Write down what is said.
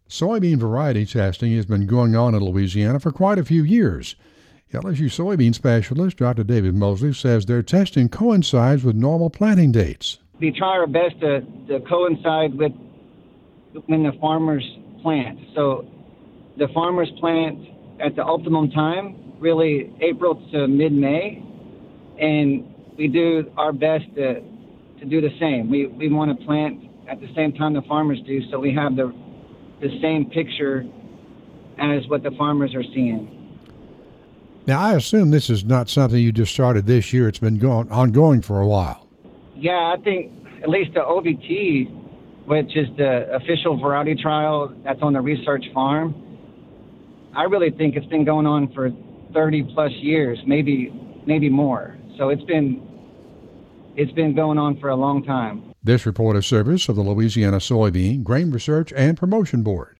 Soybean variety testing has been going on in Louisiana for quite a few years. LSU soybean specialist Dr. David Mosley says their testing coincides with normal planting dates. We try our best to coincide with when the farmers plant. So the farmers plant at the optimum time, really April to mid-May, and we do our best to do the same. We want to plant at the same time the farmers do, so we have the same picture as what the farmers are seeing. Now, I assume this is not something you just started this year. It's been ongoing for a while. Yeah, I think at least the OVT, which is the official variety trial that's on the research farm, I really think it's been going on for 30 plus years, maybe more. So it's been going on for a long time. This report is service of the Louisiana Soybean, Grain Research and Promotion Board.